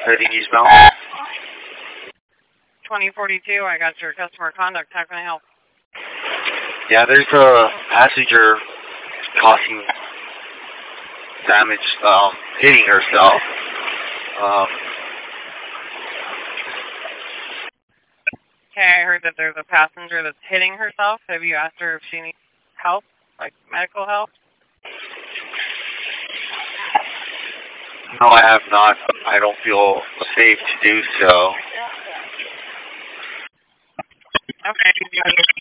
heading eastbound. 2042, I got your customer conduct. How can I help? Yeah, there's a passenger causing damage, hitting herself. Okay, I heard that there's a passenger that's hitting herself. Have you asked her if she needs help, like medical help? No, I have not. I don't feel safe to do so. Okay.